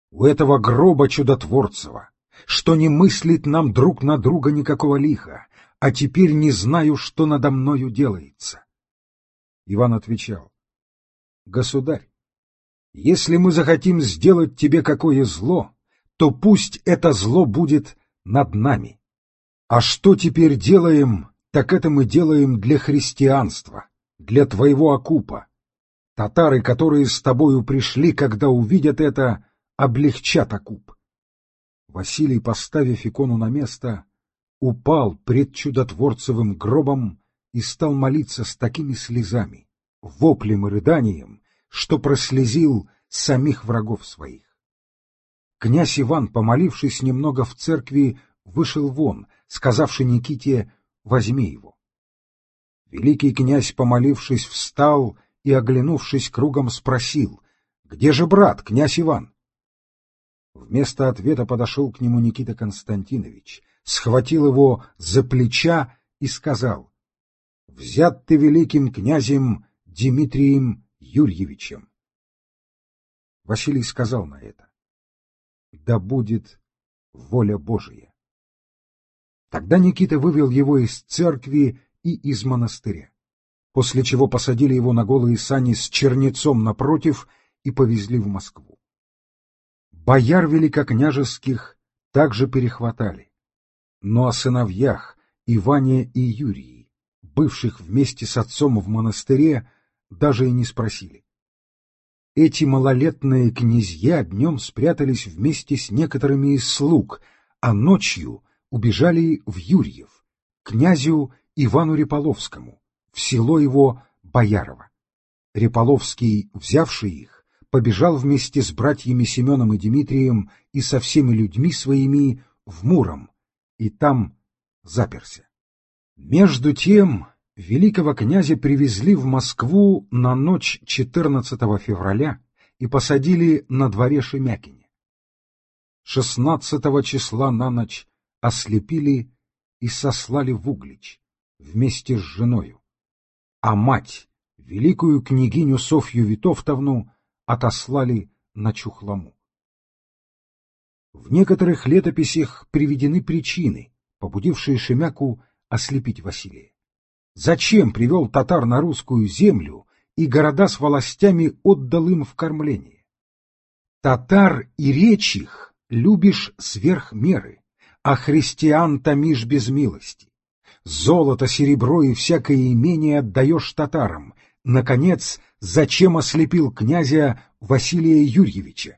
у этого гроба чудотворцева, что не мыслит нам друг на друга никакого лиха, а теперь не знаю, что надо мною делается. Иван отвечал: Государь, если мы захотим сделать тебе какое зло, то пусть это зло будет над нами. А что теперь делаем, так это мы делаем для христианства, для твоего окупа. Татары, которые с тобою пришли, когда увидят это, облегчат окуп. Василий, поставив икону на место, упал пред чудотворцевым гробом и стал молиться с такими слезами, воплем и рыданием, что прослезил самих врагов своих. Князь Иван, помолившись немного в церкви, вышел вон, сказавши Никите: возьми его. Великий князь, помолившись, встал и, оглянувшись кругом, спросил: где же брат, князь Иван? Вместо ответа подошел к нему Никита Константинович, схватил его за плеча и сказал: взят ты великим князем Дмитрием Юрьевичем. Василий сказал на это: да будет воля Божия. Тогда Никита вывел его из церкви и из монастыря, после чего посадили его на голые сани с чернецом напротив и повезли в Москву. Бояр великокняжеских также перехватали, но о сыновьях Иване и Юрии, бывших вместе с отцом в монастыре, даже и не спросили. Эти малолетные князья днем спрятались вместе с некоторыми из слуг, а ночью убежали в Юрьев, к князю Ивану Реполовскому, в село его Боярово. Реполовский, взявший их, побежал вместе с братьями Семеном и Дмитрием и со всеми людьми своими в Муром, и там заперся. Между тем великого князя привезли в Москву на ночь 14 февраля и посадили на дворе Шемякине. 16 числа на ночь ослепили и сослали в Углич вместе с женою, а мать, великую княгиню Софью Витовтовну, отослали на Чухлому. В некоторых летописях приведены причины, побудившие Шемяку ослепить Василия. Зачем привел татар на русскую землю и города с властями отдал им в кормление? Татар и речь их любишь сверх меры, а христиан томишь без милости. Золото, серебро и всякое имение отдаешь татарам. Наконец, зачем ослепил князя Василия Юрьевича?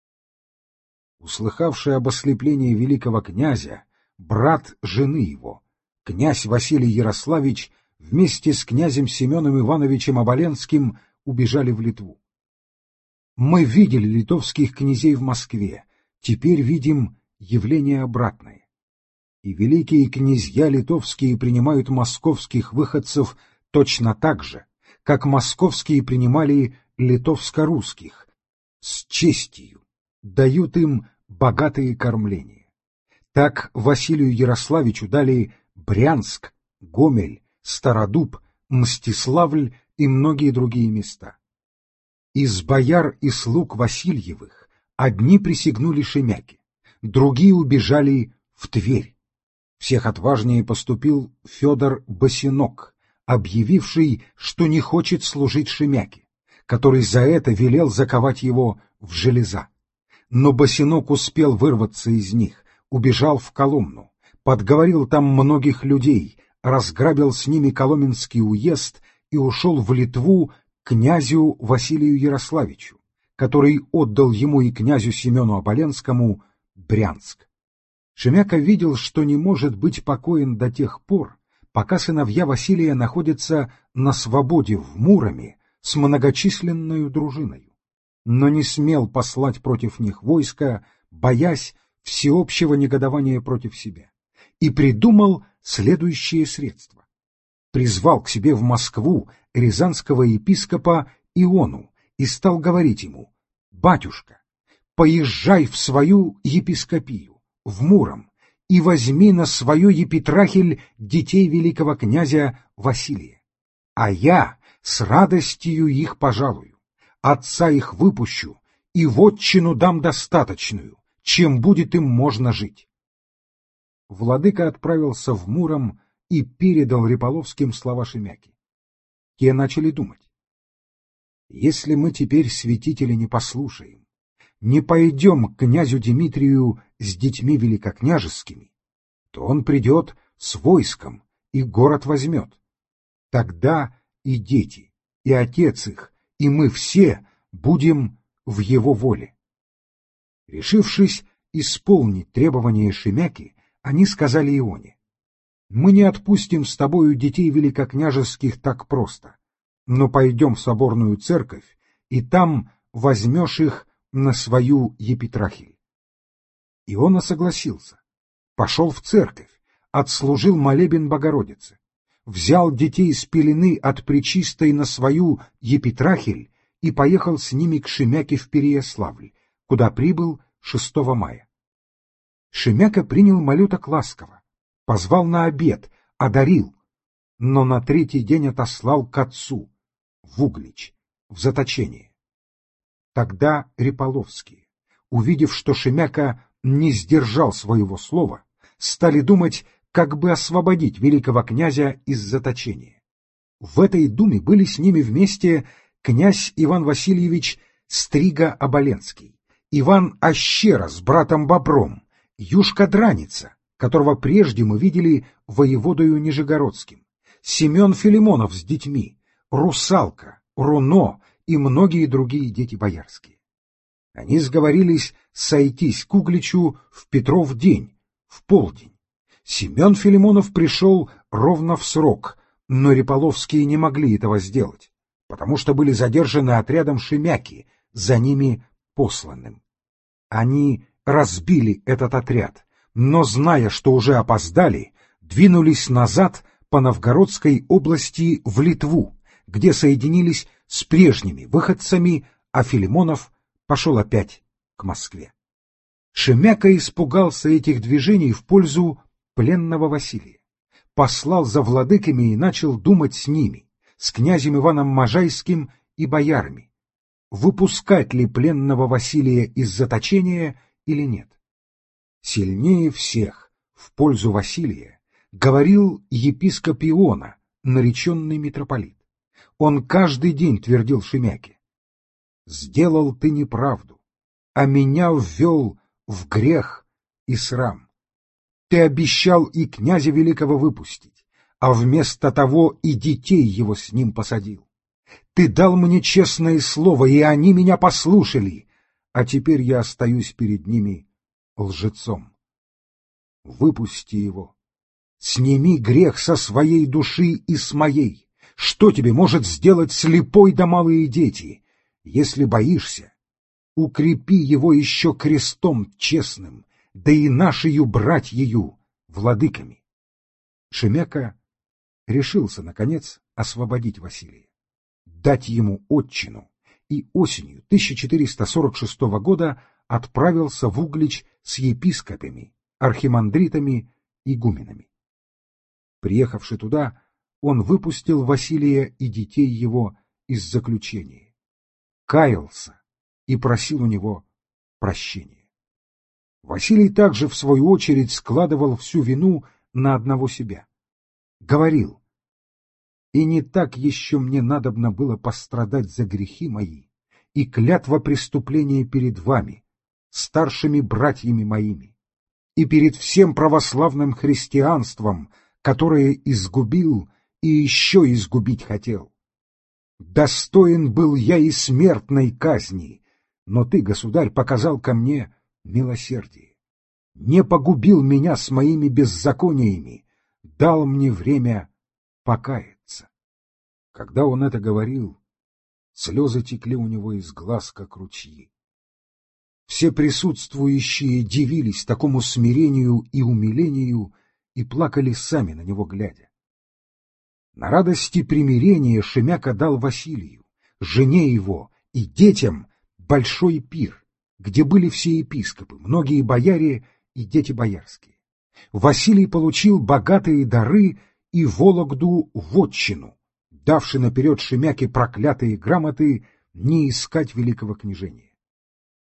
Услыхавший об ослеплении великого князя, брат жены его, князь Василий Ярославич, вместе с князем Семеном Ивановичем Оболенским убежали в Литву. Мы видели литовских князей в Москве, теперь видим явление обратное. И великие князья литовские принимают московских выходцев точно так же, как московские принимали литовско-русских, с честью, дают им богатые кормления. Так Василию Ярославичу дали Брянск, Гомель, Стародуб, Мстиславль и многие другие места. Из бояр и слуг Васильевых одни присягнули Шемяке, другие убежали в Тверь. Всех отважнее поступил Федор Босинок, объявивший, что не хочет служить Шемяке, который за это велел заковать его в железа. Но Босинок успел вырваться из них, убежал в Коломну, подговорил там многих людей, разграбил с ними Коломенский уезд и ушел в Литву к князю Василию Ярославичу, который отдал ему и князю Семену Оболенскому Брянск. Шемяка видел, что не может быть покоен до тех пор, пока сыновья Василия находятся на свободе в Муроме с многочисленной дружиною, но не смел послать против них войска, боясь всеобщего негодования против себя, и придумал следующее средство. Призвал к себе в Москву рязанского епископа Иону и стал говорить ему: «Батюшка, поезжай в свою епископию, в Муром, и возьми на свою епитрахиль детей великого князя Василия, а я с радостью их пожалую, отца их выпущу и вотчину дам достаточную, чем будет им можно жить. Владыка отправился в Муром и передал Реполовским слова Шемяки. Те начали думать. Если мы теперь святителя не послушаем, не пойдем к князю Дмитрию с детьми великокняжескими, то он придет с войском и город возьмет. Тогда и дети, и отец их, и мы все будем в его воле. Решившись исполнить требования Шемяки, они сказали Ионе: мы не отпустим с тобою детей великокняжеских так просто, но пойдем в соборную церковь, и там возьмешь их на свою епитрахиль. Иона согласился, пошел в церковь, отслужил молебен Богородице, взял детей с пелены от Пречистой на свою епитрахиль и поехал с ними к Шемяке в Переяславль, куда прибыл 6 мая. Шемяка принял малюток ласково, позвал на обед, одарил, но на 3-й день отослал к отцу, в Углич, в заточение. Тогда Реполовские, увидев, что Шемяка не сдержал своего слова, стали думать, как бы освободить великого князя из заточения. В этой думе были с ними вместе князь Иван Васильевич Стрига-Оболенский, Иван Ащера с братом Бобром, Юшка Драница, которого прежде мы видели воеводою Нижегородским, Семен Филимонов с детьми, Русалка, Руно и многие другие дети боярские. Они сговорились сойтись к Угличу в Петров день, в полдень. Семен Филимонов пришел ровно в срок, но Реполовские не могли этого сделать, потому что были задержаны отрядом Шемяки, за ними посланным. Они разбили этот отряд, но, зная, что уже опоздали, двинулись назад по Новгородской области в Литву, где соединились с прежними выходцами, а Филимонов пошел опять к Москве. Шемяка испугался этих движений в пользу пленного Василия, послал за владыками и начал думать с ними, с князем Иваном Можайским и боярами, выпускать ли пленного Василия из заточения или нет. Сильнее всех в пользу Василия говорил епископ Иона, нареченный митрополит. Он каждый день твердил Шемяке: «Сделал ты неправду, а меня ввел в грех и срам. Ты обещал и князя великого выпустить, а вместо того и детей его с ним посадил. Ты дал мне честное слово, и они меня послушали, а теперь я остаюсь перед ними лжецом. Выпусти его, сними грех со своей души и с моей. Что тебе может сделать слепой да малые дети? Если боишься, укрепи его еще крестом честным, да и нашею братьею, владыками». Шемяка решился, наконец, освободить Василия, дать ему отчину, и осенью 1446 года отправился в Углич с епископами, архимандритами, игуменами. Приехавши туда, он выпустил Василия и детей его из заключения, каялся и просил у него прощения. Василий также, в свою очередь, складывал всю вину на одного себя. Говорил: «И не так еще мне надобно было пострадать за грехи мои и клятва преступления перед вами, старшими братьями моими, и перед всем православным христианством, которое изгубил и еще изгубить хотел. Достоин был я и смертной казни, но ты, государь, показал ко мне милосердие, не погубил меня с моими беззакониями, дал мне время покаяться». Когда он это говорил, слезы текли у него из глаз, как ручьи. Все присутствующие дивились такому смирению и умилению и плакали сами на него глядя. На радости примирения Шемяка дал Василию, жене его и детям большой пир, где были все епископы, многие бояре и дети боярские. Василий получил богатые дары и Вологду вотчину, давши наперед Шемяке проклятые грамоты не искать великого княжения.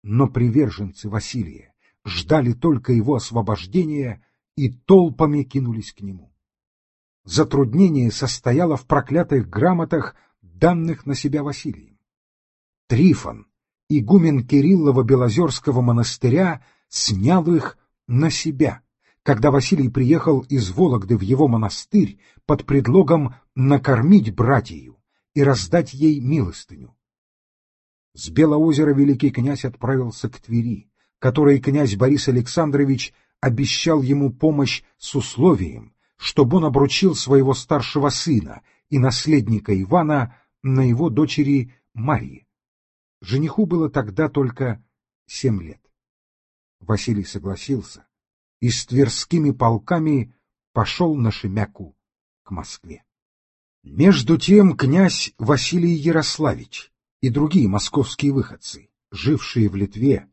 Но приверженцы Василия ждали только его освобождения и толпами кинулись к нему. Затруднение состояло в проклятых грамотах, данных на себя Василием. Трифон, игумен Кириллово-Белозерского монастыря, снял их на себя, когда Василий приехал из Вологды в его монастырь под предлогом накормить братью и раздать ей милостыню. С Белоозера великий князь отправился к Твери, которой князь Борис Александрович обещал ему помощь с условием, чтобы он обручил своего старшего сына и наследника Ивана на его дочери Марьи. Жениху было тогда только 7 лет. Василий согласился и с тверскими полками пошел на Шемяку к Москве. Между тем князь Василий Ярославич и другие московские выходцы, жившие в Литве,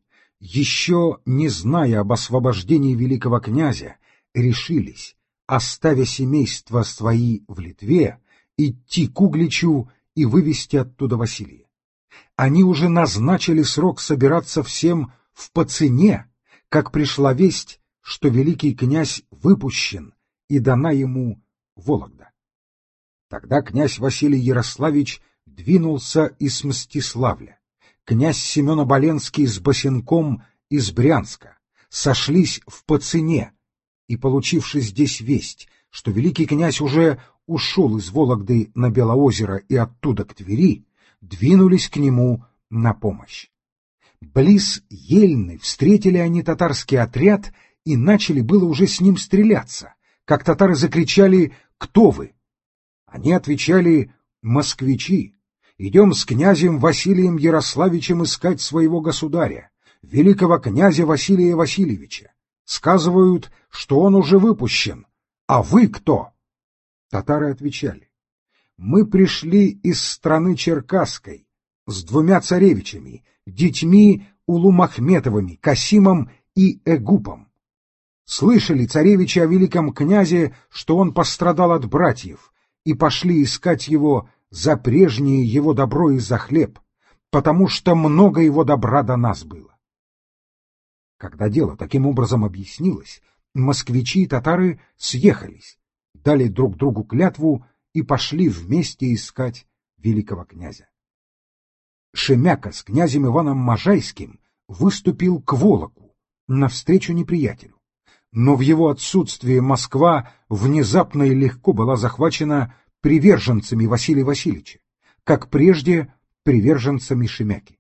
еще не зная об освобождении великого князя, решились, оставя семейства свои в Литве, идти к Угличу и вывести оттуда Василия. Они уже назначили срок собираться всем в Пацыне, как пришла весть, что великий князь выпущен и дана ему Вологда. Тогда князь Василий Ярославич двинулся из Мстиславля. Князь Семен Оболенский с Босенком из Брянска сошлись в Пацыне, и, получивши здесь весть, что великий князь уже ушел из Вологды на Белоозеро и оттуда к Твери, двинулись к нему на помощь. Близ Ельны встретили они татарский отряд и начали было уже с ним стреляться, как татары закричали: «Кто вы?». Они отвечали: «Москвичи, идем с князем Василием Ярославичем искать своего государя, великого князя Василия Васильевича. Сказывают, что он уже выпущен. А вы кто?» Татары отвечали: «Мы пришли из страны Черкасской с 2 царевичами, детьми Улу-Махметовыми, Касимом и Эгупом. Слышали царевичи о великом князе, что он пострадал от братьев, и пошли искать его за прежнее его добро и за хлеб, потому что много его добра до нас было». Когда дело таким образом объяснилось, москвичи и татары съехались, дали друг другу клятву и пошли вместе искать великого князя. Шемяка с князем Иваном Можайским выступил к Волоку навстречу неприятелю, но в его отсутствие Москва внезапно и легко была захвачена приверженцами Василия Васильевича, как прежде приверженцами Шемяки.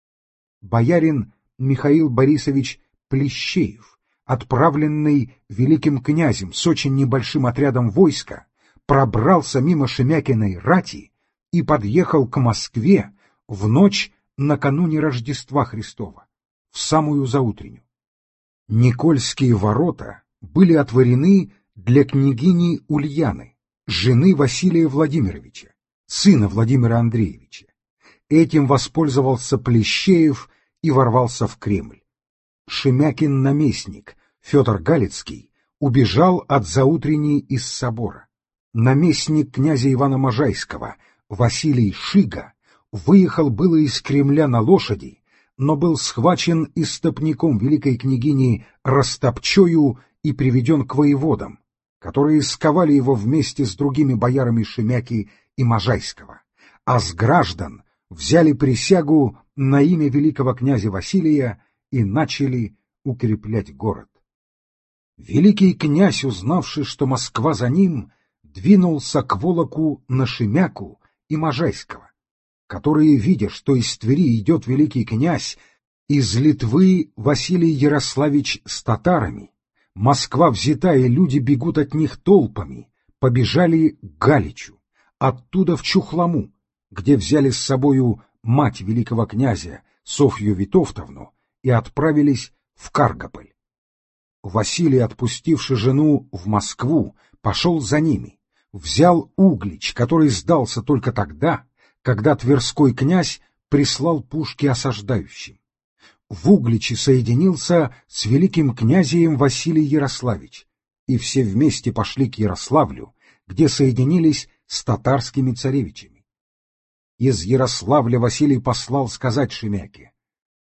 Боярин Михаил Борисович Плещеев, отправленный великим князем с очень небольшим отрядом войска, пробрался мимо Шемякиной рати и подъехал к Москве в ночь накануне Рождества Христова, в самую заутренню. Никольские ворота были отворены для княгини Ульяны, жены Василия Владимировича, сына Владимира Андреевича. Этим воспользовался Плещеев и ворвался в Кремль. Шемякин наместник Федор Галицкий убежал от заутренней из собора. Наместник князя Ивана Можайского Василий Шига выехал было из Кремля на лошади, но был схвачен истопником великой княгини Растопчою и приведен к воеводам, которые сковали его вместе с другими боярами Шемяки и Можайского, а с граждан взяли присягу на имя великого князя Василия и начали укреплять город. Великий князь, узнавши, что Москва за ним, двинулся к Волоку на Шемяку и Можайского, которые, видя, что из Твери идет великий князь, из Литвы Василий Ярославич с татарами, Москва взята и люди бегут от них толпами, побежали к Галичу, оттуда в Чухлому, где взяли с собою мать великого князя Софью Витовтовну и отправились в Каргополь. Василий, отпустивши жену в Москву, пошел за ними, взял Углич, который сдался только тогда, когда Тверской князь прислал пушки осаждающим. В Угличе соединился с великим князем Василий Ярославич, и все вместе пошли к Ярославлю, где соединились с татарскими царевичами. Из Ярославля Василий послал сказать Шемяке: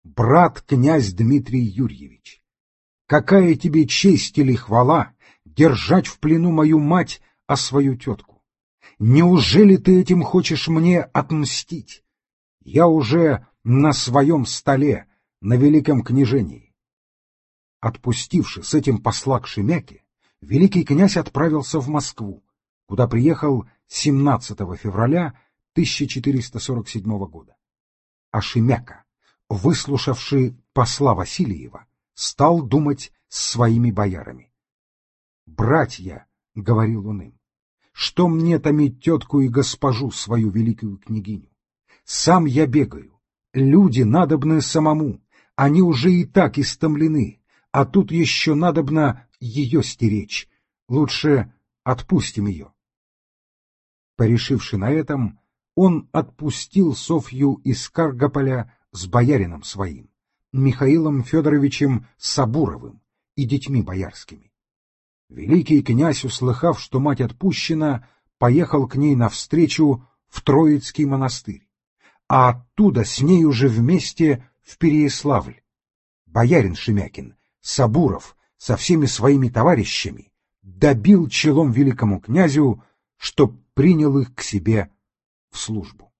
брат князь Дмитрий Юрьевич, какая тебе честь или хвала держать в плену мою мать, а свою тетку? Неужели ты этим хочешь мне отмстить? Я уже на своем столе, на великом княжении. Отпустивши с этим посла к Шемяке, великий князь отправился в Москву, куда приехал 17 февраля 1447 года. А Шемяка, выслушавший посла Васильева, стал думать с своими боярами. «Братья, — говорил он им, — что мне томить тетку и госпожу свою великую княгиню? Сам я бегаю, люди надобны самому, они уже и так истомлены, а тут еще надобно ее стеречь. Лучше отпустим ее». Порешивши на этом, он отпустил Софью из Каргополя с боярином своим, Михаилом Федоровичем Сабуровым и детьми боярскими. Великий князь, услыхав, что мать отпущена, поехал к ней навстречу в Троицкий монастырь, а оттуда с ней уже вместе в Переяславль. Боярин Шемякин, Сабуров, со всеми своими товарищами добил челом великому князю, чтоб принял их к себе в службу.